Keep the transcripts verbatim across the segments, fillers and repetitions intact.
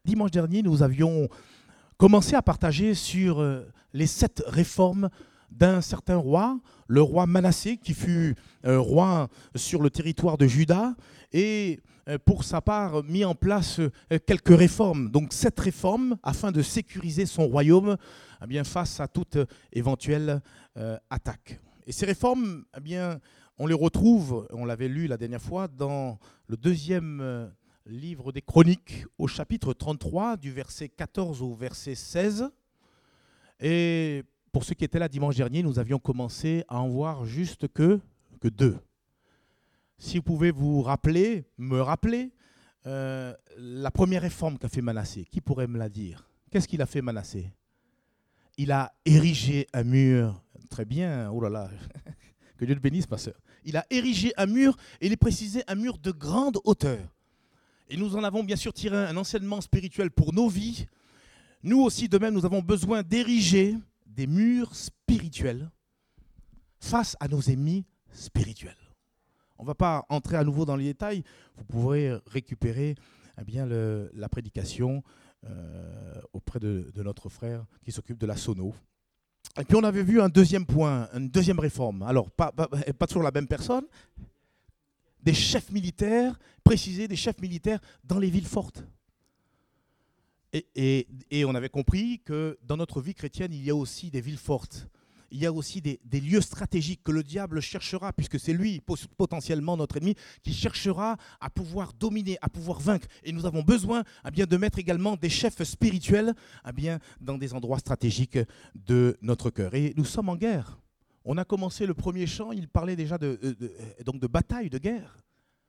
dimanche dernier, nous avions commencé à partager sur euh, les sept réformes d'un certain roi, le roi Manassé, qui fut euh, roi sur le territoire de Juda, et euh, pour sa part mis en place euh, quelques réformes. Donc sept réformes afin de sécuriser son royaume eh bien, face à toute éventuelle euh, attaque. Et ces réformes, eh bien, on les retrouve, on l'avait lu la dernière fois, dans le deuxième euh, livre des Chroniques, au chapitre trente-trois, du verset quatorze au verset seize. Et pour ceux qui étaient là dimanche dernier, nous avions commencé à en voir juste que, que deux. Si vous pouvez vous rappeler, me rappeler, euh, la première réforme qu'a fait Manassé, qui pourrait me la dire? Qu'est-ce qu'il a fait Manassé? Il a érigé un mur, très bien, oh là là, que Dieu le bénisse ma sœur. Il a érigé un mur, et il est précisé un mur de grande hauteur. Et nous en avons bien sûr tiré un enseignement spirituel pour nos vies. Nous aussi, de même, nous avons besoin d'ériger des murs spirituels face à nos ennemis spirituels. On ne va pas entrer à nouveau dans les détails. Vous pourrez récupérer eh bien, le, la prédication euh, auprès de, de notre frère qui s'occupe de la sono. Et puis on avait vu un deuxième point, une deuxième réforme. Alors, pas, pas, pas toujours la même personne. Des chefs militaires, préciser des chefs militaires dans les villes fortes. Et, et, et on avait compris que dans notre vie chrétienne, il y a aussi des villes fortes. Il y a aussi des, des lieux stratégiques que le diable cherchera, puisque c'est lui, potentiellement notre ennemi, qui cherchera à pouvoir dominer, à pouvoir vaincre. Et nous avons besoin eh bien, de mettre également des chefs spirituels eh bien, dans des endroits stratégiques de notre cœur. Et nous sommes en guerre. On a commencé le premier chant, il parlait déjà de, de, de, donc de bataille, de guerre.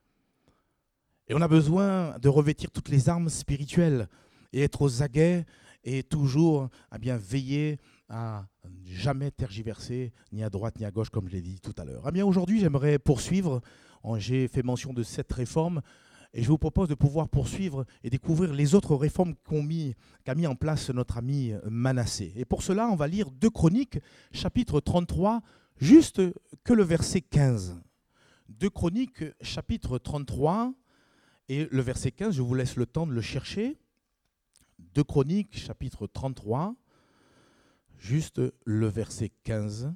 Et on a besoin de revêtir toutes les armes spirituelles et être aux aguets et toujours eh bien, veiller à jamais tergiverser, ni à droite ni à gauche, comme je l'ai dit tout à l'heure. Eh bien, aujourd'hui, j'aimerais poursuivre. J'ai fait mention de cette réforme et je vous propose de pouvoir poursuivre et découvrir les autres réformes qu'a mis, qu'a mis en place notre ami Manassé. Et pour cela, on va lire deux Chroniques, chapitre trente-trois, juste que le verset quinze. deux Chroniques, chapitre trente-trois, et le verset quinze, je vous laisse le temps de le chercher. deux Chroniques, chapitre trente-trois, juste le verset quinze.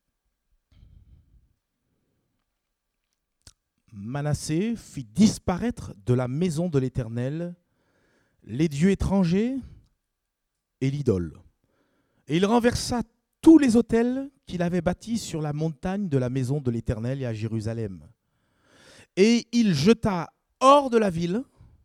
Manassé fit disparaître de la maison de l'Éternel les dieux étrangers et l'idole. Et il renversa tous les autels qu'il avait bâtis sur la montagne de la maison de l'Éternel et à Jérusalem. Et il jeta hors de la ville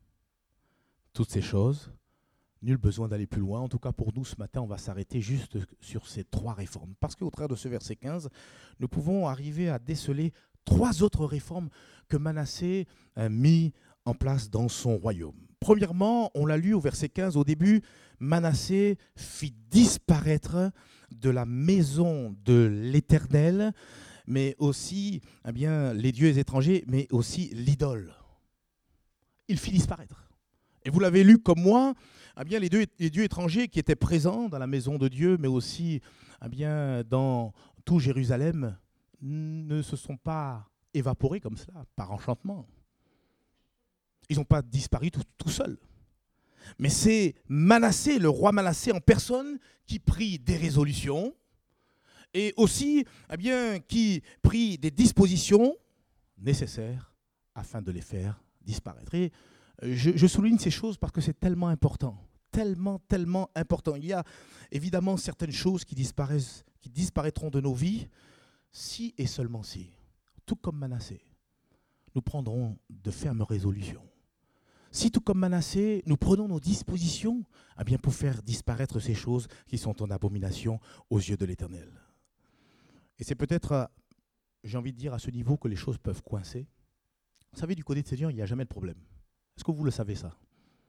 toutes ces choses. Nul besoin d'aller plus loin. En tout cas, pour nous, ce matin, on va s'arrêter juste sur ces trois réformes. Parce qu'au travers de ce verset quinze, nous pouvons arriver à déceler trois autres réformes que Manassé a mis en place dans son royaume. Premièrement, on l'a lu au verset quinze, au début, Manassé fit disparaître de la maison de l'Éternel, mais aussi eh bien, les dieux étrangers, mais aussi l'idole. Il fit disparaître. Et vous l'avez lu comme moi, eh bien, les, dieux, les dieux étrangers qui étaient présents dans la maison de Dieu, mais aussi eh bien, dans tout Jérusalem, ne se sont pas évaporés comme cela, par enchantement. Ils n'ont pas disparu tout, tout seuls. Mais c'est Manassé, le roi Manassé en personne, qui prit des résolutions et aussi eh bien, qui prit des dispositions nécessaires afin de les faire disparaître. Et je, je souligne ces choses parce que c'est tellement important. Tellement, tellement important. Il y a évidemment certaines choses qui disparaissent, qui disparaîtront de nos vies si et seulement si, tout comme Manassé, nous prendrons de fermes résolutions. Si tout comme Manassé, nous prenons nos dispositions eh bien, pour faire disparaître ces choses qui sont en abomination aux yeux de l'Éternel. Et c'est peut-être, j'ai envie de dire, à ce niveau que les choses peuvent coincer. Vous savez, du côté de Seigneur, il n'y a jamais de problème. Est-ce que vous le savez ça?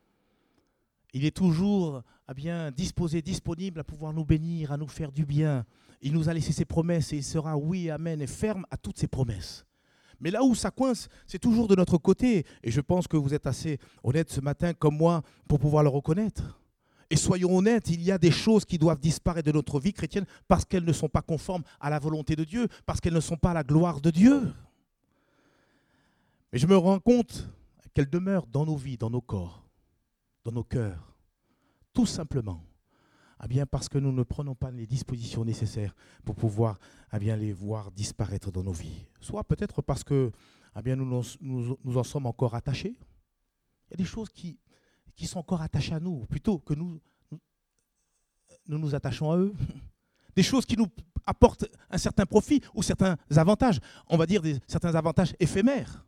Il est toujours eh bien, disposé, disponible à pouvoir nous bénir, à nous faire du bien. Il nous a laissé ses promesses et il sera, oui, amen, et ferme à toutes ses promesses. Mais là où ça coince, c'est toujours de notre côté. Et je pense que vous êtes assez honnête ce matin, comme moi, pour pouvoir le reconnaître. Et soyons honnêtes, il y a des choses qui doivent disparaître de notre vie chrétienne parce qu'elles ne sont pas conformes à la volonté de Dieu, parce qu'elles ne sont pas à la gloire de Dieu. Mais je me rends compte qu'elles demeurent dans nos vies, dans nos corps, dans nos cœurs, Tout simplement. Eh bien, parce que nous ne prenons pas les dispositions nécessaires pour pouvoir eh bien, les voir disparaître dans nos vies. Soit peut-être parce que eh bien, nous, nous, nous en sommes encore attachés. Il y a des choses qui, qui sont encore attachées à nous, plutôt que nous nous, nous nous attachons à eux. Des choses qui nous apportent un certain profit ou certains avantages, on va dire des, certains avantages éphémères.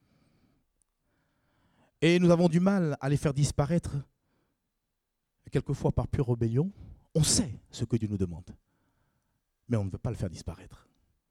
Et nous avons du mal à les faire disparaître, quelquefois par pure rébellion. On sait ce que Dieu nous demande, mais on ne veut pas le faire disparaître.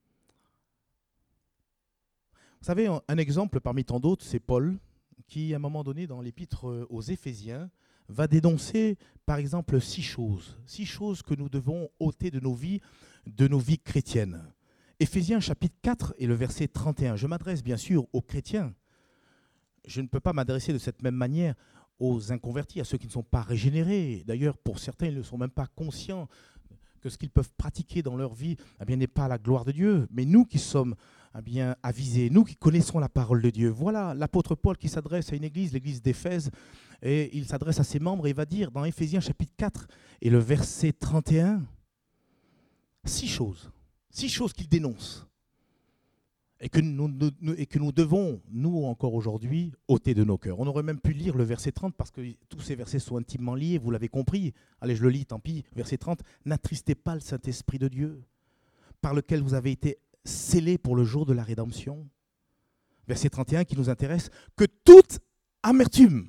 Vous savez, un exemple parmi tant d'autres, c'est Paul, qui, à un moment donné, dans l'épître aux Éphésiens, va dénoncer, par exemple, six choses. Six choses que nous devons ôter de nos vies, de nos vies chrétiennes. Éphésiens chapitre quatre et le verset trente et un. Je m'adresse bien sûr aux chrétiens. Je ne peux pas m'adresser de cette même manière aux inconvertis, à ceux qui ne sont pas régénérés. D'ailleurs, pour certains, ils ne sont même pas conscients que ce qu'ils peuvent pratiquer dans leur vie eh bien, n'est pas à la gloire de Dieu. Mais nous qui sommes eh bien, avisés, nous qui connaissons la parole de Dieu, voilà l'apôtre Paul qui s'adresse à une église, l'église d'Éphèse, et il s'adresse à ses membres et il va dire dans Éphésiens chapitre quatre et le verset trente et un, six choses, six choses qu'il dénonce et que nous, nous, et que nous devons, nous encore aujourd'hui, ôter de nos cœurs. On aurait même pu lire le verset trente parce que tous ces versets sont intimement liés, vous l'avez compris. Allez, je le lis, tant pis. Verset trente, n'attristez pas le Saint-Esprit de Dieu, par lequel vous avez été scellés pour le jour de la rédemption. Verset trente et un qui nous intéresse, que toute amertume,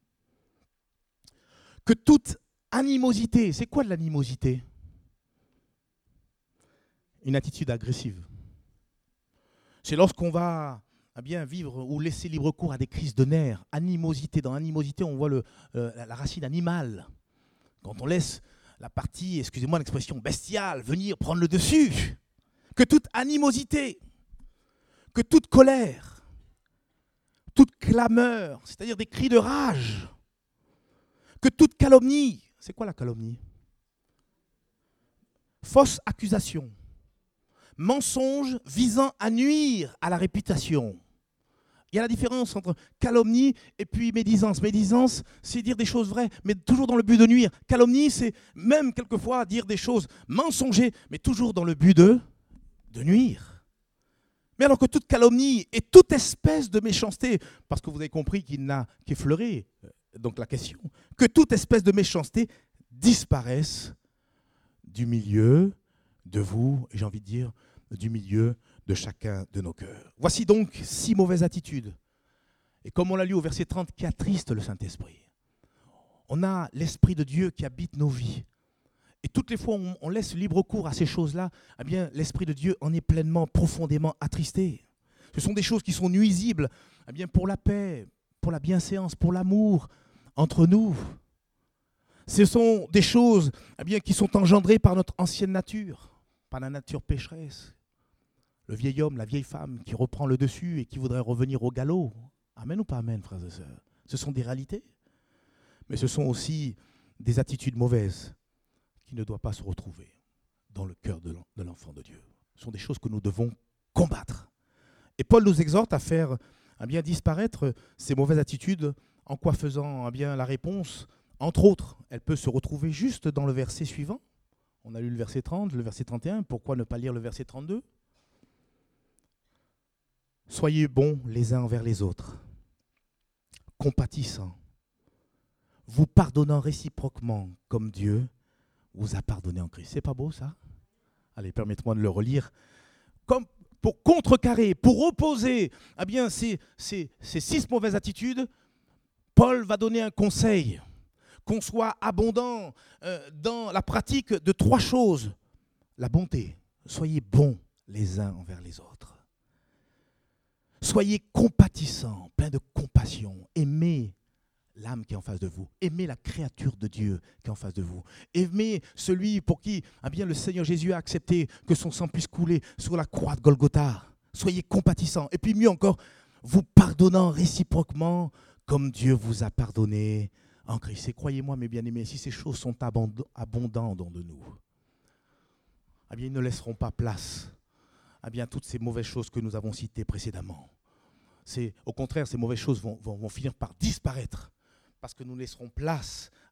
que toute animosité, c'est quoi de l'animosité? Une attitude agressive. C'est lorsqu'on va eh bien, vivre ou laisser libre cours à des crises de nerfs, animosité. Dans animosité, on voit le, euh, la racine animale. Quand on laisse la partie, excusez-moi l'expression, bestiale venir prendre le dessus, que toute animosité, que toute colère, toute clameur, c'est-à-dire des cris de rage, que toute calomnie, c'est quoi la calomnie? Fausse accusation. Mensonge visant à nuire à la réputation. Il y a la différence entre calomnie et puis médisance. Médisance, c'est dire des choses vraies, mais toujours dans le but de nuire. Calomnie, c'est même quelquefois dire des choses mensongères, mais toujours dans le but de, de nuire. Mais alors que toute calomnie et toute espèce de méchanceté, parce que vous avez compris qu'il n'a qu'effleuré, donc la question, que toute espèce de méchanceté disparaisse du milieu de vous, et j'ai envie de dire, du milieu de chacun de nos cœurs. Voici donc six mauvaises attitudes. Et comme on l'a lu au verset trente, qui attristent le Saint-Esprit. On a l'Esprit de Dieu qui habite nos vies. Et toutes les fois où on laisse libre cours à ces choses-là, eh bien, l'Esprit de Dieu en est pleinement, profondément attristé. Ce sont des choses qui sont nuisibles eh bien, pour la paix, pour la bienséance, pour l'amour entre nous. Ce sont des choses eh bien, qui sont engendrées par notre ancienne nature, par la nature pécheresse. Le vieil homme, la vieille femme qui reprend le dessus et qui voudrait revenir au galop. Amen ou pas amen, frères et sœurs? Ce sont des réalités, mais ce sont aussi des attitudes mauvaises qui ne doivent pas se retrouver dans le cœur de l'enfant de Dieu. Ce sont des choses que nous devons combattre. Et Paul nous exhorte à faire eh bien, disparaître ces mauvaises attitudes, en quoi faisant eh bien, la réponse, entre autres, elle peut se retrouver juste dans le verset suivant. On a lu le verset trente, le verset trente et un, pourquoi ne pas lire le verset trente-deux? Soyez bons les uns envers les autres, compatissants, vous pardonnant réciproquement comme Dieu vous a pardonné en Christ. C'est pas beau ça? Allez, permettez-moi de le relire. Comme pour contrecarrer, pour opposer eh bien, ces, ces, ces six mauvaises attitudes, Paul va donner un conseil, qu'on soit abondant euh, dans la pratique de trois choses. La bonté, soyez bons les uns envers les autres. Soyez compatissants, pleins de compassion. Aimez l'âme qui est en face de vous. Aimez la créature de Dieu qui est en face de vous. Aimez celui pour qui eh bien, le Seigneur Jésus a accepté que son sang puisse couler sur la croix de Golgotha. Soyez compatissants. Et puis mieux encore, vous pardonnant réciproquement comme Dieu vous a pardonné en Christ. Et croyez-moi, mes bien-aimés, si ces choses sont abondantes dans de nous, eh bien, ils ne laisseront pas place à bien, toutes ces mauvaises choses que nous avons citées précédemment. C'est, au contraire, ces mauvaises choses vont, vont, vont finir par disparaître parce que nous laisserons place à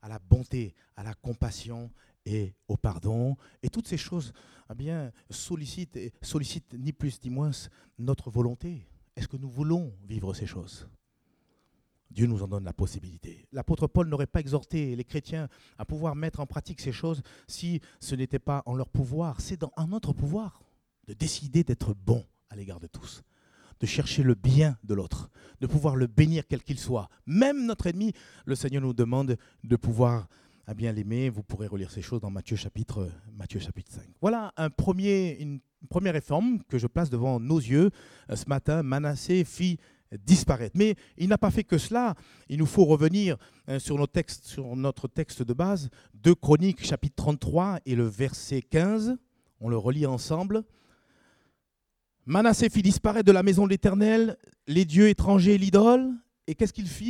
à la bonté, à la compassion et au pardon. Et toutes ces choses eh bien, sollicitent, sollicitent ni plus ni moins notre volonté. Est-ce que nous voulons vivre ces choses ? Dieu nous en donne la possibilité. L'apôtre Paul n'aurait pas exhorté les chrétiens à pouvoir mettre en pratique ces choses si ce n'était pas en leur pouvoir. C'est dans, en notre pouvoir de décider d'être bon à l'égard de tous, de chercher le bien de l'autre, de pouvoir le bénir quel qu'il soit. Même notre ennemi, le Seigneur nous demande de pouvoir eh bien, l'aimer. Vous pourrez relire ces choses dans Matthieu chapitre, Matthieu chapitre cinq. Voilà un premier, une première réforme que je place devant nos yeux. Ce matin, Manassé fit disparaître. Mais il n'a pas fait que cela. Il nous faut revenir sur, nos textes, sur notre texte de base, deux Chroniques, chapitre trente-trois et le verset quinze. On le relit ensemble. Manassé fit disparaître de la maison de l'Éternel les dieux étrangers et l'idole. Et qu'est-ce qu'il fit ?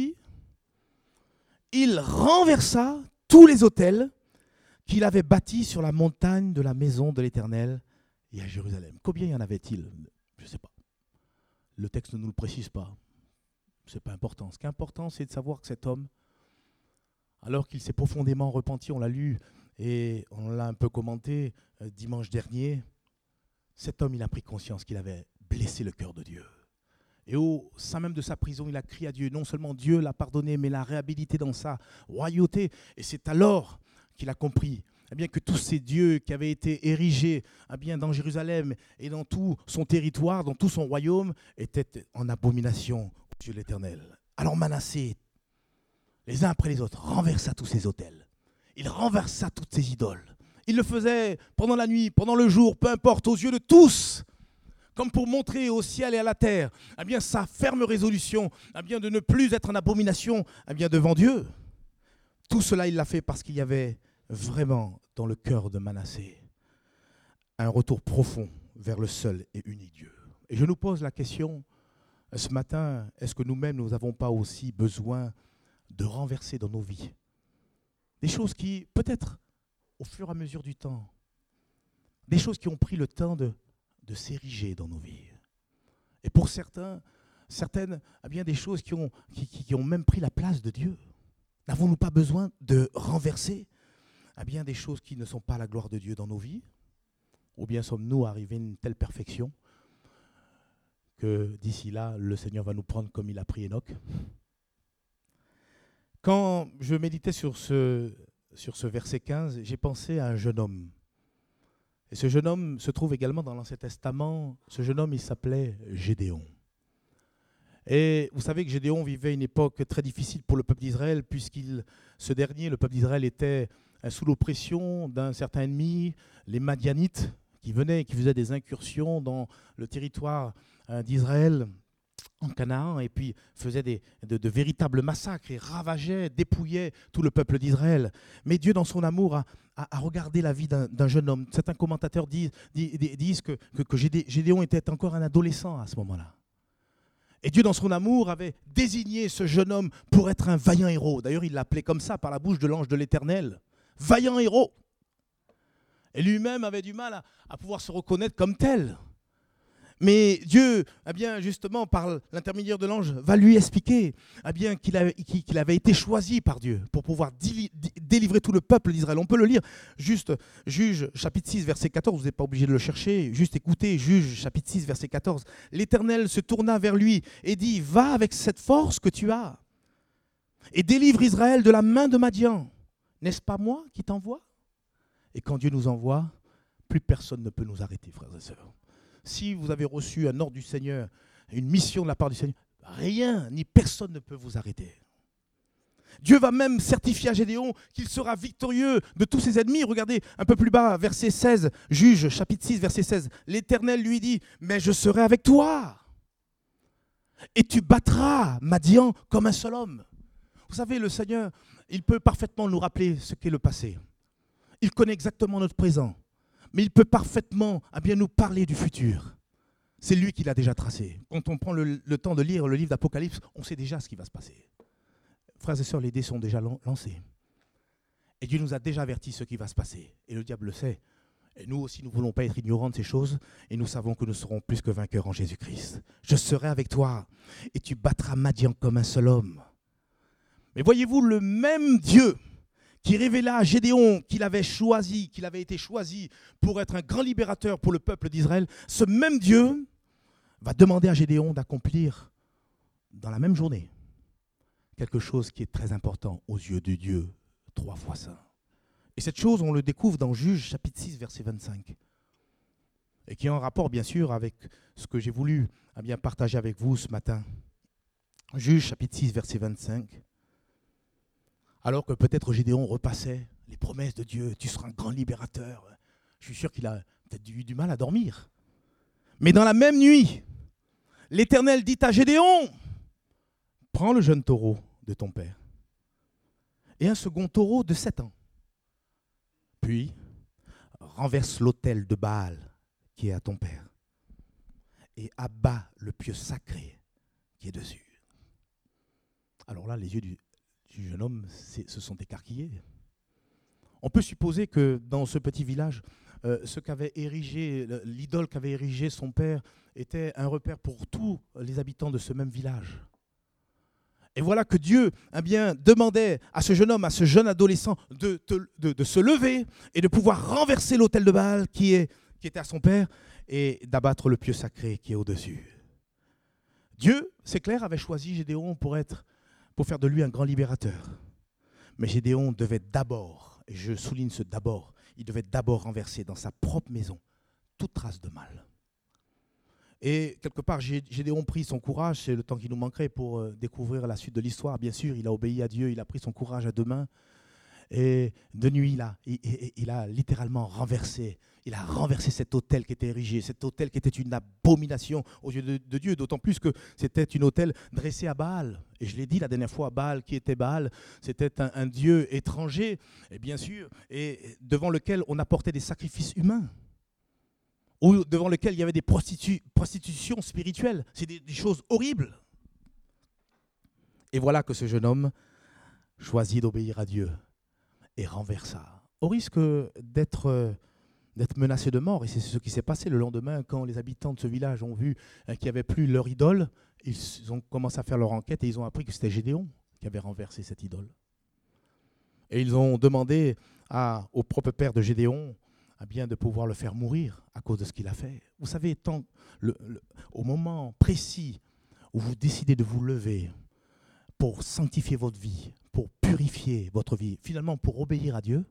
Il renversa tous les autels qu'il avait bâtis sur la montagne de la maison de l'Éternel et à Jérusalem. Combien y en avait-il ? Je ne sais pas. Le texte ne nous le précise pas. Ce n'est pas important. Ce qui est important, c'est de savoir que cet homme, alors qu'il s'est profondément repenti, on l'a lu et on l'a un peu commenté euh, dimanche dernier, cet homme, il a pris conscience qu'il avait blessé le cœur de Dieu. Et au sein même de sa prison, il a crié à Dieu. Non seulement Dieu l'a pardonné, mais l'a réhabilité dans sa royauté. Et c'est alors qu'il a compris eh bien, que tous ces dieux qui avaient été érigés eh bien, dans Jérusalem et dans tout son territoire, dans tout son royaume, étaient en abomination aux yeux de l'Éternel. Alors Manassé, les uns après les autres, renversa tous ces autels. Il renversa toutes ces idoles. Il le faisait pendant la nuit, pendant le jour, peu importe, aux yeux de tous, comme pour montrer au ciel et à la terre eh bien, sa ferme résolution eh bien, de ne plus être en abomination eh bien, devant Dieu. Tout cela, il l'a fait parce qu'il y avait vraiment dans le cœur de Manassé un retour profond vers le seul et unique Dieu. Et je nous pose la question ce matin, est-ce que nous-mêmes, nous n'avons pas aussi besoin de renverser dans nos vies des choses qui, peut-être, au fur et à mesure du temps, des choses qui ont pris le temps de, de s'ériger dans nos vies. Et pour certains, certaines, eh bien, des choses qui ont, qui, qui ont même pris la place de Dieu. N'avons-nous pas besoin de renverser eh bien, des choses qui ne sont pas la gloire de Dieu dans nos vies ? Ou bien sommes-nous arrivés à une telle perfection que d'ici là, le Seigneur va nous prendre comme il a pris Enoch ? Quand je méditais sur ce, sur ce verset quinze, j'ai pensé à un jeune homme. Et ce jeune homme se trouve également dans l'Ancien Testament. Ce jeune homme, il s'appelait Gédéon. Et vous savez que Gédéon vivait une époque très difficile pour le peuple d'Israël, puisqu'il, ce dernier, le peuple d'Israël, était sous l'oppression d'un certain ennemi, les Madianites, qui venaient et qui faisaient des incursions dans le territoire d'Israël, en Canaan, et puis faisaient des, de, de véritables massacres et ravageaient, dépouillaient tout le peuple d'Israël. Mais Dieu, dans son amour, a, a, a regardé la vie d'un, d'un jeune homme. Certains commentateurs disent, disent, disent que, que, que Gédéon était encore un adolescent à ce moment-là. Et Dieu, dans son amour, avait désigné ce jeune homme pour être un vaillant héros. D'ailleurs, il l'appelait comme ça par la bouche de l'ange de l'Éternel. Vaillant héros. Et lui-même avait du mal à, à pouvoir se reconnaître comme tel. Mais Dieu, eh bien, justement, par l'intermédiaire de l'ange, va lui expliquer eh bien, qu'il, avait, qu'il avait été choisi par Dieu pour pouvoir dili- délivrer tout le peuple d'Israël. On peut le lire, juste, Juge, chapitre six, verset quatorze, vous n'êtes pas obligé de le chercher, juste écoutez, Juge, chapitre six, verset quatorze. L'Éternel se tourna vers lui et dit, va avec cette force que tu as et délivre Israël de la main de Madian. N'est-ce pas moi qui t'envoie ? Et quand Dieu nous envoie, plus personne ne peut nous arrêter, frères et sœurs. Si vous avez reçu un ordre du Seigneur, une mission de la part du Seigneur, rien ni personne ne peut vous arrêter. Dieu va même certifier à Gédéon qu'il sera victorieux de tous ses ennemis. Regardez un peu plus bas, verset seize, Juge, chapitre six, verset seize. L'Éternel lui dit, mais je serai avec toi. Et tu battras Madian comme un seul homme. Vous savez, le Seigneur, il peut parfaitement nous rappeler ce qu'est le passé. Il connaît exactement notre présent. Mais il peut parfaitement eh bien, nous parler du futur. C'est lui qui l'a déjà tracé. Quand on prend le, le temps de lire le livre d'Apocalypse, on sait déjà ce qui va se passer. Frères et sœurs, les dés sont déjà lancés. Et Dieu nous a déjà averti ce qui va se passer. Et le diable le sait. Et nous aussi, nous ne voulons pas être ignorants de ces choses. Et nous savons que nous serons plus que vainqueurs en Jésus-Christ. Je serai avec toi. Et tu battras Madian comme un seul homme. Mais voyez-vous, le même Dieu qui révéla à Gédéon qu'il avait choisi, qu'il avait été choisi pour être un grand libérateur pour le peuple d'Israël, ce même Dieu va demander à Gédéon d'accomplir dans la même journée quelque chose qui est très important aux yeux de Dieu, trois fois saint. Et cette chose, on le découvre dans Juges chapitre six, verset vingt-cinq. Et qui est en rapport, bien sûr, avec ce que j'ai voulu eh bien, partager avec vous ce matin. Juges chapitre six, verset vingt-cinq. Alors que peut-être Gédéon repassait les promesses de Dieu, tu seras un grand libérateur. Je suis sûr qu'il a peut-être eu du mal à dormir. Mais dans la même nuit, l'Éternel dit à Gédéon, prends le jeune taureau de ton père et un second taureau de sept ans. Puis, renverse l'autel de Baal qui est à ton père et abat le pieu sacré qui est dessus. Alors là, les yeux du, du jeune homme se sont écarquillés. On peut supposer que dans ce petit village, euh, ce qu'avait érigé, l'idole qu'avait érigé son père était un repère pour tous les habitants de ce même village. Et voilà que Dieu eh bien, demandait à ce jeune homme, à ce jeune adolescent de, de, de se lever et de pouvoir renverser l'autel de Baal qui, est, qui était à son père et d'abattre le pieu sacré qui est au-dessus. Dieu, c'est clair, avait choisi Gédéon pour, être, pour faire de lui un grand libérateur. Mais Gédéon devait d'abord, et je souligne ce d'abord, il devait d'abord renverser dans sa propre maison toute trace de mal. Et quelque part, Gédéon prit son courage, c'est le temps qui nous manquerait pour euh, découvrir la suite de l'histoire. Bien sûr, il a obéi à Dieu, il a pris son courage à deux mains. Et de nuit, il a, il, il, il a littéralement renversé, il a renversé cet autel qui était érigé, cet autel qui était une abomination aux yeux de, de Dieu, d'autant plus que c'était une autel dressé à Baal. Et je l'ai dit la dernière fois, Baal, qui était Baal, c'était un, un dieu étranger, et bien sûr, et devant lequel on apportait des sacrifices humains. Ou devant lequel il y avait des prostitu- prostitutions spirituelles. C'est des, des choses horribles. Et voilà que ce jeune homme choisit d'obéir à Dieu et renversa, au risque d'être, euh, d'être menacé de mort. Et c'est ce qui s'est passé le lendemain quand les habitants de ce village ont vu euh, qu'il n'y avait plus leur idole. Ils ont commencé à faire leur enquête et ils ont appris que c'était Gédéon qui avait renversé cette idole. Et ils ont demandé à, au propre père de Gédéon à bien de pouvoir le faire mourir à cause de ce qu'il a fait. Vous savez, tant le, le, au moment précis où vous décidez de vous lever pour sanctifier votre vie, pour purifier votre vie, finalement pour obéir à Dieu,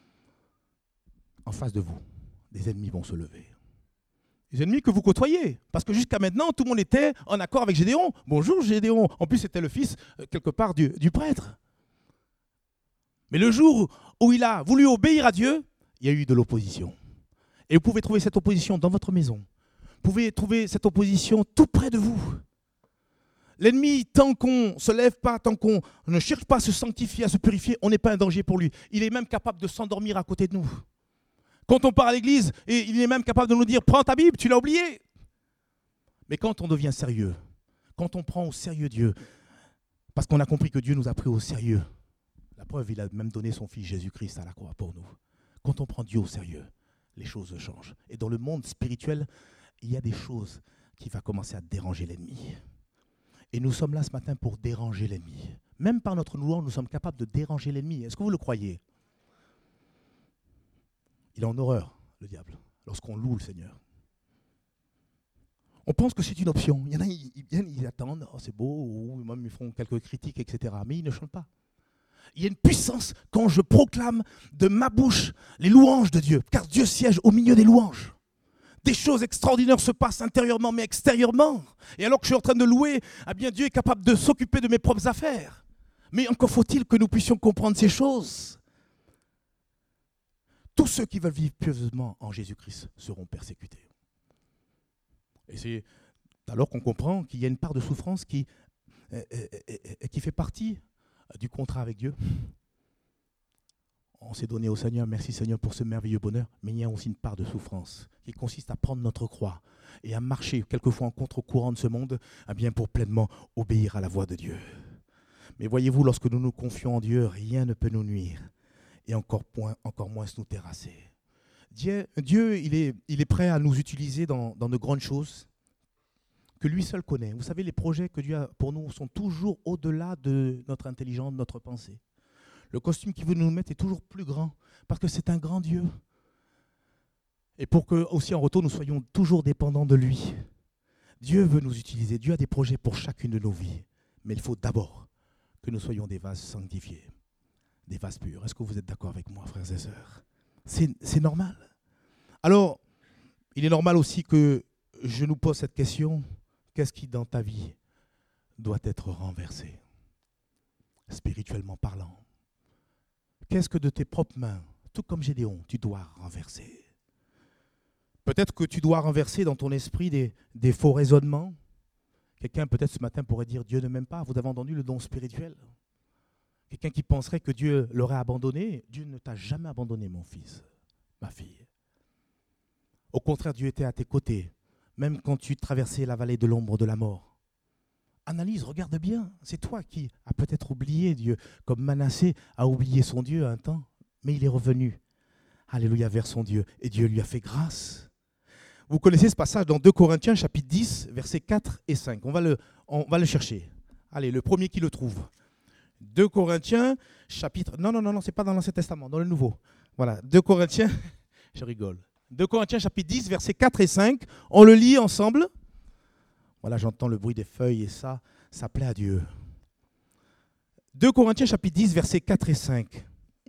en face de vous, des ennemis vont se lever. Les ennemis que vous côtoyez, parce que jusqu'à maintenant, tout le monde était en accord avec Gédéon. Bonjour Gédéon. En plus, c'était le fils, quelque part, du, du prêtre. Mais le jour où il a voulu obéir à Dieu, il y a eu de l'opposition. Et vous pouvez trouver cette opposition dans votre maison. Vous pouvez trouver cette opposition tout près de vous. L'ennemi, tant qu'on ne se lève pas, tant qu'on ne cherche pas à se sanctifier, à se purifier, on n'est pas un danger pour lui. Il est même capable de s'endormir à côté de nous. Quand on part à l'église, et il est même capable de nous dire « Prends ta Bible, tu l'as oublié ». Mais quand on devient sérieux, quand on prend au sérieux Dieu, parce qu'on a compris que Dieu nous a pris au sérieux, la preuve, il a même donné son Fils Jésus-Christ à la croix pour nous. Quand on prend Dieu au sérieux, les choses changent. Et dans le monde spirituel, il y a des choses qui vont commencer à déranger l'ennemi. Et nous sommes là ce matin pour déranger l'ennemi. Même par notre louange, nous sommes capables de déranger l'ennemi. Est-ce que vous le croyez ? Il est en horreur, le diable, lorsqu'on loue le Seigneur. On pense que c'est une option. Il y en a, ils viennent, ils attendent, oh, c'est beau, ou même ils font quelques critiques, et cetera. Mais ils ne chantent pas. Il y a une puissance quand je proclame de ma bouche les louanges de Dieu, car Dieu siège au milieu des louanges. Des choses extraordinaires se passent intérieurement, mais extérieurement. Et alors que je suis en train de louer, eh bien Dieu est capable de s'occuper de mes propres affaires. Mais encore faut-il que nous puissions comprendre ces choses. Tous ceux qui veulent vivre pieusement en Jésus-Christ seront persécutés. Et c'est alors qu'on comprend qu'il y a une part de souffrance qui, qui fait partie du contrat avec Dieu. On s'est donné au Seigneur, merci Seigneur pour ce merveilleux bonheur, mais il y a aussi une part de souffrance qui consiste à prendre notre croix et à marcher quelquefois en contre-courant de ce monde, eh bien pour pleinement obéir à la voix de Dieu. Mais voyez-vous, lorsque nous nous confions en Dieu, rien ne peut nous nuire et encore, point, encore moins nous terrasser. Dieu, Dieu il, est, il est prêt à nous utiliser dans, dans de grandes choses que lui seul connaît. Vous savez, les projets que Dieu a pour nous sont toujours au-delà de notre intelligence, de notre pensée. Le costume qu'il veut nous mettre est toujours plus grand, parce que c'est un grand Dieu. Et pour que, aussi en retour, nous soyons toujours dépendants de lui. Dieu veut nous utiliser, Dieu a des projets pour chacune de nos vies. Mais il faut d'abord que nous soyons des vases sanctifiés, des vases purs. Est-ce que vous êtes d'accord avec moi, frères et sœurs? C'est, c'est normal. Alors, il est normal aussi que je nous pose cette question. Qu'est-ce qui, dans ta vie, doit être renversé, spirituellement parlant? Qu'est-ce que de tes propres mains, tout comme Gédéon, tu dois renverser? Peut-être que tu dois renverser dans ton esprit des, des faux raisonnements. Quelqu'un peut-être ce matin pourrait dire « Dieu ne m'aime pas ». Vous avez entendu le don spirituel. Quelqu'un qui penserait que Dieu l'aurait abandonné. Dieu ne t'a jamais abandonné, mon fils, ma fille. Au contraire, Dieu était à tes côtés, même quand tu traversais la vallée de l'ombre de la mort. Analyse, regarde bien. C'est toi qui as peut-être oublié Dieu, comme Manassé a oublié son Dieu un temps, mais il est revenu, alléluia, vers son Dieu, et Dieu lui a fait grâce. Vous connaissez ce passage dans deux Corinthiens, chapitre dix, versets quatre et cinq. On va le, on va le chercher. Allez, le premier qui le trouve. deux Corinthiens, chapitre... Non, non, non, non, ce n'est pas dans l'Ancien Testament, dans le Nouveau. Voilà, deux Corinthiens, je rigole. deux Corinthiens, chapitre dix, versets quatre et cinq. On le lit ensemble. Voilà, j'entends le bruit des feuilles et ça, ça plaît à Dieu. deux Corinthiens, chapitre dix, versets quatre et cinq.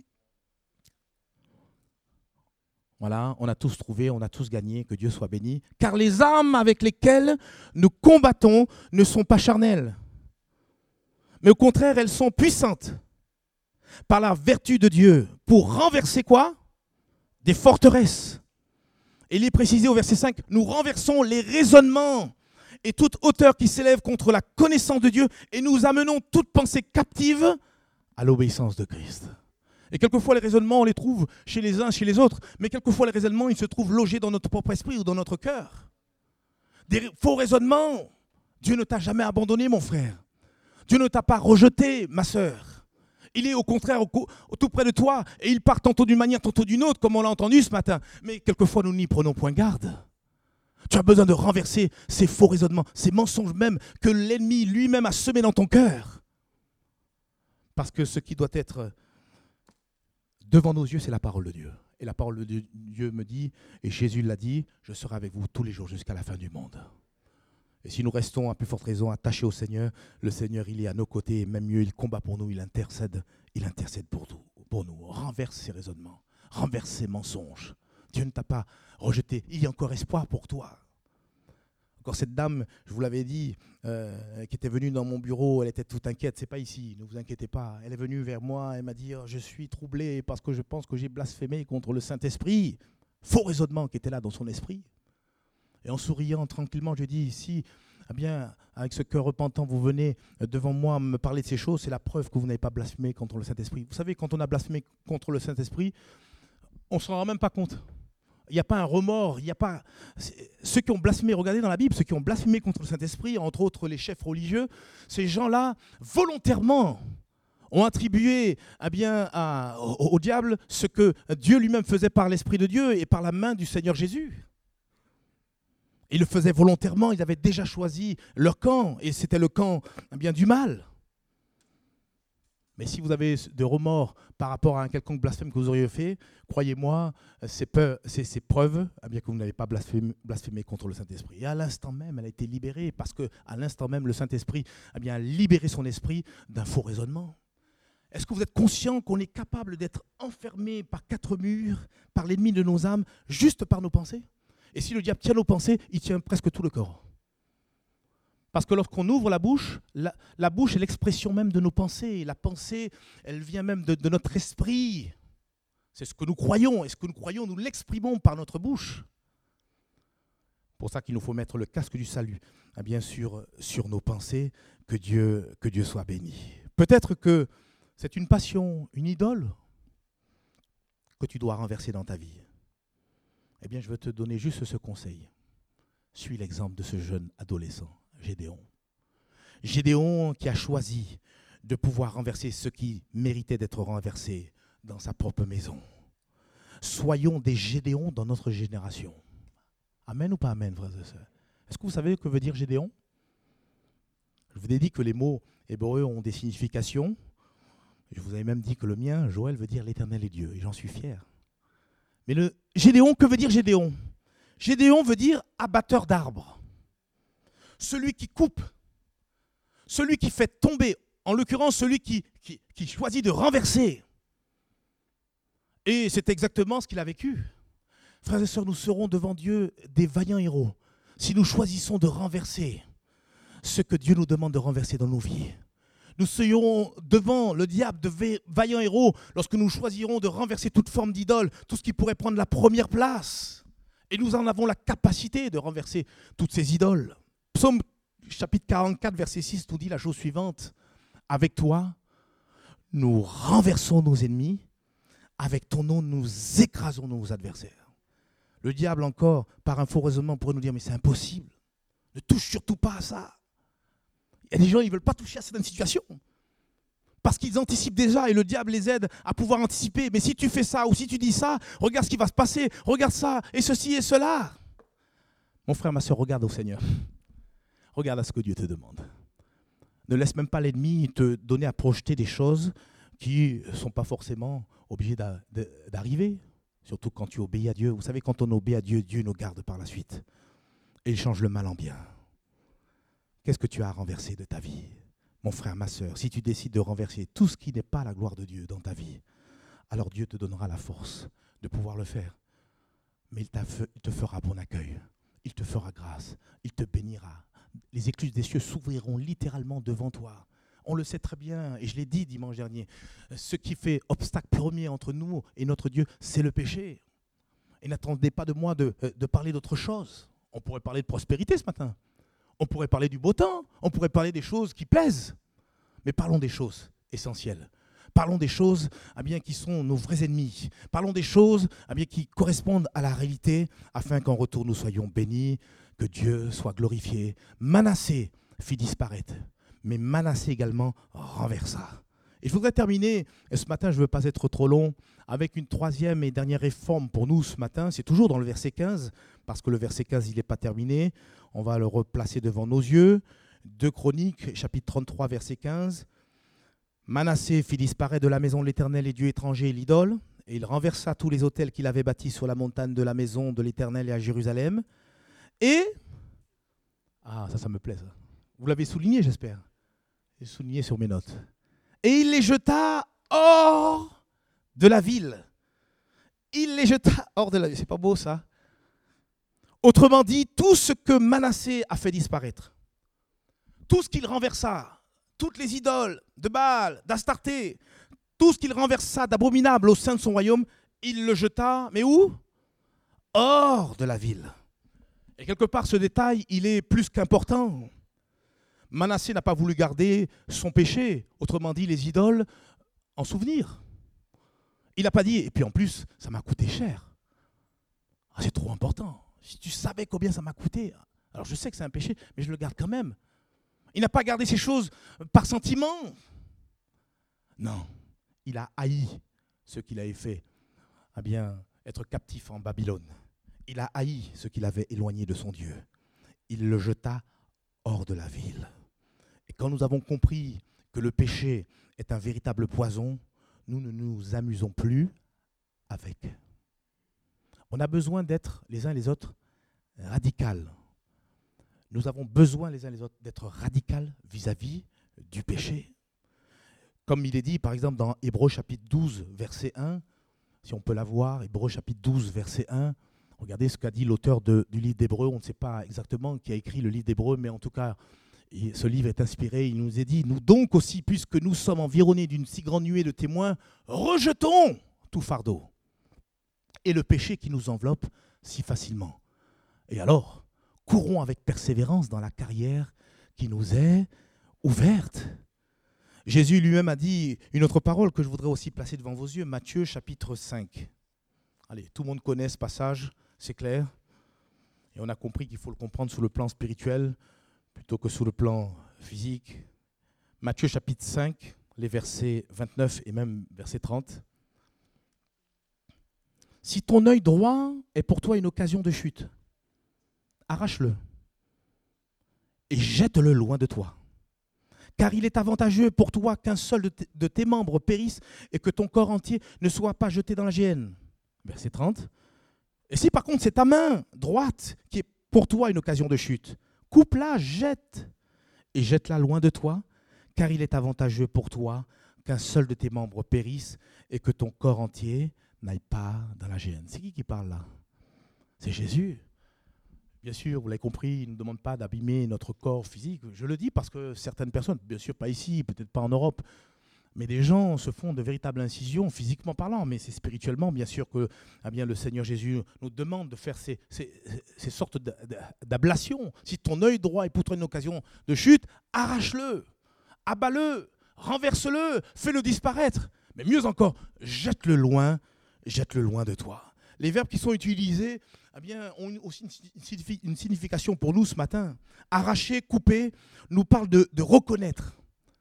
Voilà, on a tous trouvé, on a tous gagné, que Dieu soit béni. Car les armes avec lesquelles nous combattons ne sont pas charnelles, mais au contraire, elles sont puissantes par la vertu de Dieu pour renverser quoi? Des forteresses. Et il est précisé au verset cinq, nous renversons les raisonnements et toute hauteur qui s'élève contre la connaissance de Dieu et nous amenons toute pensée captive à l'obéissance de Christ. Et quelquefois, les raisonnements, on les trouve chez les uns, chez les autres. Mais quelquefois, les raisonnements, ils se trouvent logés dans notre propre esprit ou dans notre cœur. Des faux raisonnements. Dieu ne t'a jamais abandonné, mon frère. Dieu ne t'a pas rejeté, ma sœur. Il est au contraire au, au, tout près de toi. Et il part tantôt d'une manière, tantôt d'une autre, comme on l'a entendu ce matin. Mais quelquefois, nous n'y prenons point garde. Tu as besoin de renverser ces faux raisonnements, ces mensonges même que l'ennemi lui-même a semés dans ton cœur. Parce que ce qui doit être... devant nos yeux, c'est la parole de Dieu. Et la parole de Dieu me dit, et Jésus l'a dit, je serai avec vous tous les jours jusqu'à la fin du monde. Et si nous restons à plus forte raison attachés au Seigneur, le Seigneur, il est à nos côtés, et même mieux, il combat pour nous, il intercède, il intercède pour nous. Pour nous. Renverse ces raisonnements, renverse ces mensonges. Dieu ne t'a pas rejeté, il y a encore espoir pour toi. Encore cette dame, je vous l'avais dit, euh, qui était venue dans mon bureau, elle était toute inquiète. C'est pas ici, ne vous inquiétez pas. Elle est venue vers moi, elle m'a dit oh, « Je suis troublée parce que je pense que j'ai blasphémé contre le Saint-Esprit. » Faux raisonnement qui était là dans son esprit. Et en souriant tranquillement, je dis « Si, eh bien, avec ce cœur repentant, vous venez devant moi me parler de ces choses, c'est la preuve que vous n'avez pas blasphémé contre le Saint-Esprit. » Vous savez, quand on a blasphémé contre le Saint-Esprit, on ne s'en rend même pas compte. Il n'y a pas un remords, il n'y a pas... Ceux qui ont blasphémé, regardez dans la Bible, ceux qui ont blasphémé contre le Saint-Esprit, entre autres les chefs religieux, ces gens-là, volontairement, ont attribué eh bien, à, au, au diable ce que Dieu lui-même faisait par l'Esprit de Dieu et par la main du Seigneur Jésus. Ils le faisaient volontairement, ils avaient déjà choisi leur camp, et c'était le camp eh bien, du mal. Mais si vous avez des remords par rapport à un quelconque blasphème que vous auriez fait, croyez-moi, c'est, peu, c'est, c'est preuve eh bien, que vous n'avez pas blasphémé, blasphémé contre le Saint-Esprit. Et à l'instant même, elle a été libérée parce qu'à l'instant même, le Saint-Esprit eh bien, a libéré son esprit d'un faux raisonnement. Est-ce que vous êtes conscient qu'on est capable d'être enfermé par quatre murs, par l'ennemi de nos âmes, juste par nos pensées? Et si le diable tient nos pensées, il tient presque tout le corps. Parce que lorsqu'on ouvre la bouche, la, la bouche est l'expression même de nos pensées. Et la pensée, elle vient même de, de notre esprit. C'est ce que nous croyons. Et ce que nous croyons, nous l'exprimons par notre bouche. C'est pour ça qu'il nous faut mettre le casque du salut, hein, bien sûr, sur nos pensées. Que Dieu, que Dieu soit béni. Peut-être que c'est une passion, une idole que tu dois renverser dans ta vie. Eh bien, je vais te donner juste ce conseil. Suis l'exemple de ce jeune adolescent. Gédéon. Gédéon qui a choisi de pouvoir renverser ce qui méritait d'être renversé dans sa propre maison. Soyons des Gédéons dans notre génération. Amen ou pas amen, frères et sœurs? Est-ce que vous savez ce que veut dire Gédéon? Je vous ai dit que les mots hébreux ont des significations. Je vous avais même dit que le mien, Joël, veut dire l'Éternel est Dieu, et j'en suis fier. Mais le Gédéon, que veut dire Gédéon? Gédéon veut dire abatteur d'arbres. Celui qui coupe, celui qui fait tomber, en l'occurrence celui qui, qui, qui choisit de renverser. Et c'est exactement ce qu'il a vécu. Frères et sœurs, nous serons devant Dieu des vaillants héros si nous choisissons de renverser ce que Dieu nous demande de renverser dans nos vies. Nous serons devant le diable de vaillants héros lorsque nous choisirons de renverser toute forme d'idole, tout ce qui pourrait prendre la première place. Et nous en avons la capacité de renverser toutes ces idoles. Psaume chapitre quarante-quatre, verset six nous dit la chose suivante. Avec toi, nous renversons nos ennemis. Avec ton nom, nous écrasons nos adversaires. Le diable encore, par un faux raisonnement, pourrait nous dire, mais c'est impossible. Ne touche surtout pas à ça. Il y a des gens qui ne veulent pas toucher à certaines situations. Parce qu'ils anticipent déjà et le diable les aide à pouvoir anticiper. Mais si tu fais ça ou si tu dis ça, regarde ce qui va se passer, regarde ça et ceci et cela. Mon frère, ma soeur, regarde au Seigneur. Regarde à ce que Dieu te demande. Ne laisse même pas l'ennemi te donner à projeter des choses qui ne sont pas forcément obligées d'arriver. Surtout quand tu obéis à Dieu. Vous savez, quand on obéit à Dieu, Dieu nous garde par la suite. Et il change le mal en bien. Qu'est-ce que tu as à renverser de ta vie? Mon frère, ma soeur, si tu décides de renverser tout ce qui n'est pas la gloire de Dieu dans ta vie, alors Dieu te donnera la force de pouvoir le faire. Mais il, il te fera bon accueil. Il te fera grâce. Il te bénira. Les écluses des cieux s'ouvriront littéralement devant toi. On le sait très bien, et je l'ai dit dimanche dernier, ce qui fait obstacle premier entre nous et notre Dieu, c'est le péché. Et n'attendez pas de moi de, de parler d'autre chose. On pourrait parler de prospérité ce matin. On pourrait parler du beau temps. On pourrait parler des choses qui plaisent. Mais parlons des choses essentielles. Parlons des choses eh bien, qui sont nos vrais ennemis. Parlons des choses eh bien, qui correspondent à la réalité, afin qu'en retour nous soyons bénis, que Dieu soit glorifié. Manassé fit disparaître, mais Manassé également renversa. Et je voudrais terminer, et ce matin je ne veux pas être trop long, avec une troisième et dernière réforme pour nous ce matin. C'est toujours dans le verset quinze, parce que le verset quinze il n'est pas terminé. On va le replacer devant nos yeux. deux Chroniques, chapitre trente-trois, verset quinze. Manassé fit disparaître de la maison de l'Éternel les dieux étrangers et l'idole, et il renversa tous les autels qu'il avait bâtis sur la montagne de la maison de l'Éternel et à Jérusalem. Et, ah ça, ça me plaît ça. Vous l'avez souligné, j'espère. J'ai souligné sur mes notes. Et il les jeta hors de la ville. Il les jeta hors de la ville. C'est pas beau ça? Autrement dit, tout ce que Manassé a fait disparaître, tout ce qu'il renversa, toutes les idoles de Baal, d'Astarté, tout ce qu'il renversa d'abominable au sein de son royaume, il le jeta, mais où? Hors de la ville. Et quelque part, ce détail, il est plus qu'important. Manassé n'a pas voulu garder son péché, autrement dit les idoles, en souvenir. Il n'a pas dit, et puis en plus, ça m'a coûté cher. Ah, c'est trop important. Si tu savais combien ça m'a coûté, alors je sais que c'est un péché, mais je le garde quand même. Il n'a pas gardé ces choses par sentiment. Non, il a haï ce qu'il avait fait, à bien être captif en Babylone. Il a haï ce qu'il avait éloigné de son Dieu. Il le jeta hors de la ville. Et quand nous avons compris que le péché est un véritable poison, nous ne nous amusons plus avec. On a besoin d'être les uns les autres radicaux. Nous avons besoin les uns les autres d'être radicaux vis-à-vis du péché. Comme il est dit par exemple dans Hébreux chapitre douze, verset un, si on peut la voir, Hébreux chapitre douze, verset un, regardez ce qu'a dit l'auteur de, du livre d'Hébreux, on ne sait pas exactement qui a écrit le livre d'Hébreux, mais en tout cas, ce livre est inspiré, il nous est dit, nous donc aussi, puisque nous sommes environnés d'une si grande nuée de témoins, rejetons tout fardeau et le péché qui nous enveloppe si facilement. Et alors, courons avec persévérance dans la carrière qui nous est ouverte. Jésus lui-même a dit une autre parole que je voudrais aussi placer devant vos yeux, Matthieu chapitre cinq. Allez, tout le monde connaît ce passage, c'est clair. Et on a compris qu'il faut le comprendre sous le plan spirituel plutôt que sous le plan physique. Matthieu chapitre cinq, les versets vingt-neuf et même verset trente. Si ton œil droit est pour toi une occasion de chute, arrache-le et jette-le loin de toi. car il est avantageux pour toi qu'un seul de tes, de tes membres périsse et que ton corps entier ne soit pas jeté dans la géhenne. Verset trente. Et si par contre c'est ta main droite qui est pour toi une occasion de chute, coupe-la, jette, et jette-la loin de toi, car il est avantageux pour toi qu'un seul de tes membres périsse et que ton corps entier n'aille pas dans la géhenne. C'est qui qui parle là? C'est Jésus. Bien sûr, vous l'avez compris, il ne nous demande pas d'abîmer notre corps physique. Je le dis parce que certaines personnes, bien sûr pas ici, peut-être pas en Europe, mais des gens se font de véritables incisions, physiquement parlant, mais c'est spirituellement, bien sûr, que eh bien, le Seigneur Jésus nous demande de faire ces, ces, ces sortes d'ablations. Si ton œil droit est pour toi une occasion de chute, arrache-le, abat-le, renverse-le, fais-le disparaître. Mais mieux encore, jette-le loin, jette-le loin de toi. Les verbes qui sont utilisés eh bien, ont aussi une signification pour nous ce matin. Arracher, couper, nous parle de, de reconnaître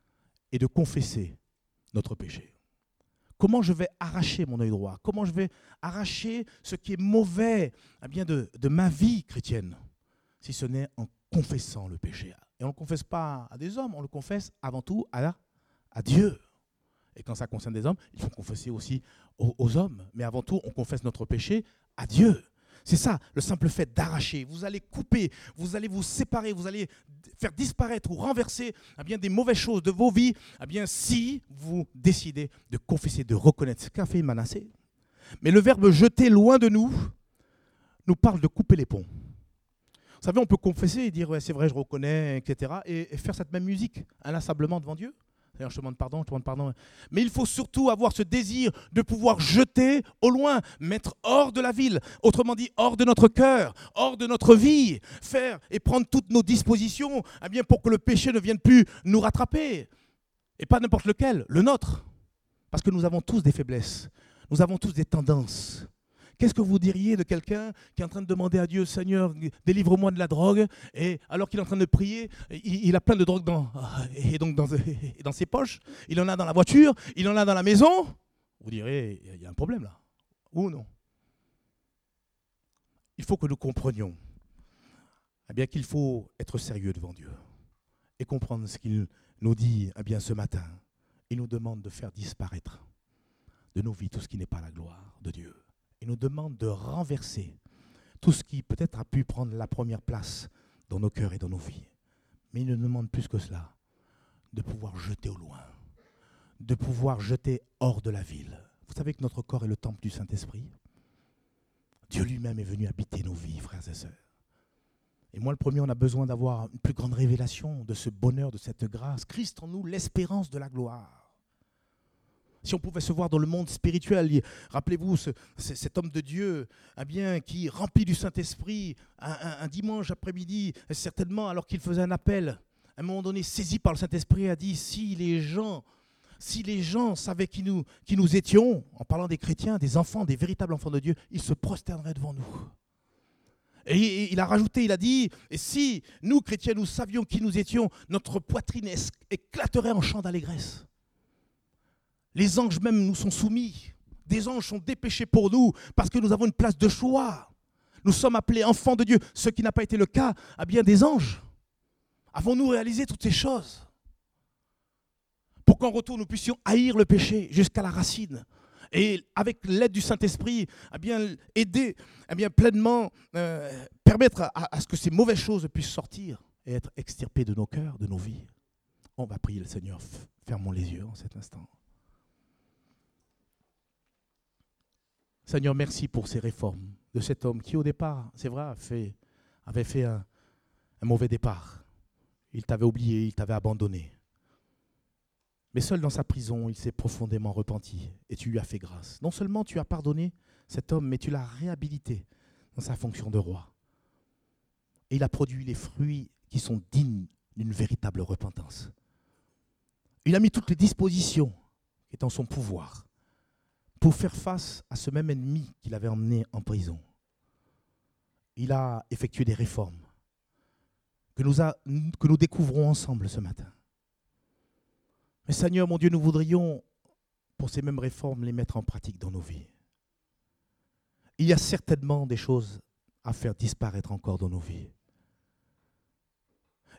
et de confesser notre péché. Comment je vais arracher mon œil droit? Comment je vais arracher ce qui est mauvais eh bien, de, de ma vie chrétienne? Si ce n'est en confessant le péché. Et on ne le confesse pas à des hommes, on le confesse avant tout à, à Dieu. Et quand ça concerne des hommes, il faut confesser aussi aux, aux hommes. Mais avant tout, on confesse notre péché à Dieu. C'est ça, le simple fait d'arracher. Vous allez couper, vous allez vous séparer, vous allez faire disparaître ou renverser eh bien, des mauvaises choses de vos vies eh bien, si vous décidez de confesser, de reconnaître ce qu'a fait Manassé. Mais le verbe « jeter » loin de nous nous parle de couper les ponts. Vous savez, on peut confesser et dire ouais, « c'est vrai, je reconnais », et cetera et, et faire cette même musique inlassablement devant Dieu. Je te demande pardon, je te demande pardon. Mais il faut surtout avoir ce désir de pouvoir jeter au loin, mettre hors de la ville, autrement dit hors de notre cœur, hors de notre vie, faire et prendre toutes nos dispositions eh bien, pour que le péché ne vienne plus nous rattraper. Et pas n'importe lequel, le nôtre. Parce que nous avons tous des faiblesses, nous avons tous des tendances. Qu'est-ce que vous diriez de quelqu'un qui est en train de demander à Dieu, Seigneur, délivre-moi de la drogue, et alors qu'il est en train de prier, il, il a plein de drogue dans, et donc dans, et dans ses poches, il en a dans la voiture, il en a dans la maison. Vous direz, il y a un problème là, ou non? Il faut que nous comprenions eh bien, qu'il faut être sérieux devant Dieu et comprendre ce qu'il nous dit eh bien, ce matin. Il nous demande de faire disparaître de nos vies tout ce qui n'est pas la gloire de Dieu. Il nous demande de renverser tout ce qui peut-être a pu prendre la première place dans nos cœurs et dans nos vies. Mais il nous demande plus que cela, de pouvoir jeter au loin, de pouvoir jeter hors de la ville. Vous savez que notre corps est le temple du Saint-Esprit. Dieu lui-même est venu habiter nos vies, frères et sœurs. Et moi, le premier, on a besoin d'avoir une plus grande révélation de ce bonheur, de cette grâce. Christ en nous, l'espérance de la gloire. Si on pouvait se voir dans le monde spirituel, rappelez-vous ce, cet homme de Dieu eh bien, qui, rempli du Saint-Esprit, un, un, un dimanche après-midi, certainement alors qu'il faisait un appel, à un moment donné, saisi par le Saint-Esprit, a dit, si les gens, si les gens savaient qui nous, qui nous étions, en parlant des chrétiens, des enfants, des véritables enfants de Dieu, ils se prosterneraient devant nous. Et il a rajouté, il a dit, et si nous, chrétiens, nous savions qui nous étions, notre poitrine éclaterait en chant d'allégresse. Les anges même nous sont soumis. Des anges sont dépêchés pour nous parce que nous avons une place de choix. Nous sommes appelés enfants de Dieu, ce qui n'a pas été le cas à bien des anges. Avons-nous réalisé toutes ces choses pour qu'en retour nous puissions haïr le péché jusqu'à la racine et avec l'aide du Saint-Esprit, eh bien, aider eh bien, pleinement, euh, permettre à, à ce que ces mauvaises choses puissent sortir et être extirpées de nos cœurs, de nos vies. On va prier le Seigneur. Fermons les yeux en cet instant. Seigneur, merci pour ces réformes de cet homme qui, au départ, c'est vrai, fait, avait fait un, un mauvais départ. Il t'avait oublié, il t'avait abandonné. Mais seul dans sa prison, il s'est profondément repenti et tu lui as fait grâce. Non seulement tu as pardonné cet homme, mais tu l'as réhabilité dans sa fonction de roi. Et il a produit les fruits qui sont dignes d'une véritable repentance. Il a mis toutes les dispositions qui étaient en son pouvoir pour faire face à ce même ennemi qu'il avait emmené en prison. Il a effectué des réformes que nous, a, que nous découvrons ensemble ce matin. Mais Seigneur, mon Dieu, nous voudrions, pour ces mêmes réformes, les mettre en pratique dans nos vies. Il y a certainement des choses à faire disparaître encore dans nos vies.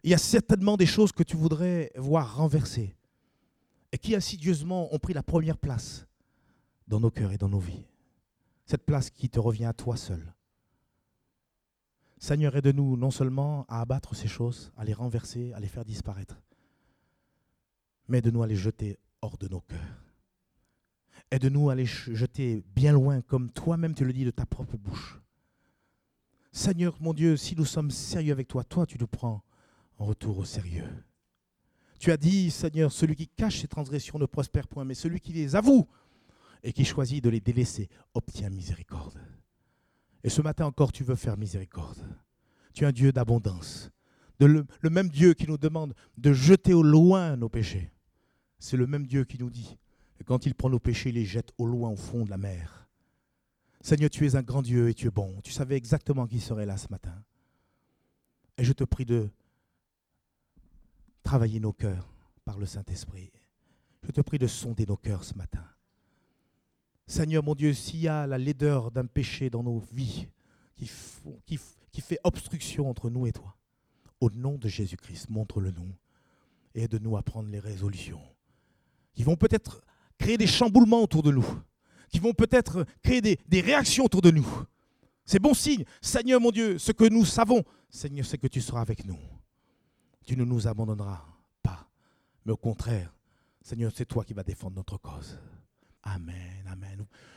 Il y a certainement des choses que tu voudrais voir renversées et qui insidieusement ont pris la première place dans nos cœurs et dans nos vies. Cette place qui te revient à toi seul. Seigneur, aide-nous non seulement à abattre ces choses, à les renverser, à les faire disparaître, mais aide-nous à les jeter hors de nos cœurs. Aide-nous à les jeter bien loin, comme toi-même tu le dis de ta propre bouche. Seigneur, mon Dieu, si nous sommes sérieux avec toi, toi tu nous prends en retour au sérieux. Tu as dit, Seigneur, celui qui cache ses transgressions ne prospère point, mais celui qui les avoue et qui choisit de les délaisser obtient miséricorde. Et ce matin encore, tu veux faire miséricorde. Tu es un Dieu d'abondance. De le, le même Dieu qui nous demande de jeter au loin nos péchés. C'est le même Dieu qui nous dit, et quand il prend nos péchés, il les jette au loin, au fond de la mer. Seigneur, tu es un grand Dieu et tu es bon. Tu savais exactement qui serait là ce matin. Et je te prie de travailler nos cœurs par le Saint-Esprit. Je te prie de sonder nos cœurs ce matin. Seigneur, mon Dieu, s'il y a la laideur d'un péché dans nos vies qui, font, qui, qui fait obstruction entre nous et toi, au nom de Jésus-Christ, montre-le nous et aide-nous à prendre les résolutions qui vont peut-être créer des chamboulements autour de nous, qui vont peut-être créer des, des réactions autour de nous. C'est bon signe. Seigneur, mon Dieu, ce que nous savons, Seigneur, c'est que tu seras avec nous. Tu ne nous abandonneras pas, mais au contraire, Seigneur, c'est toi qui vas défendre notre cause. Amen, amen.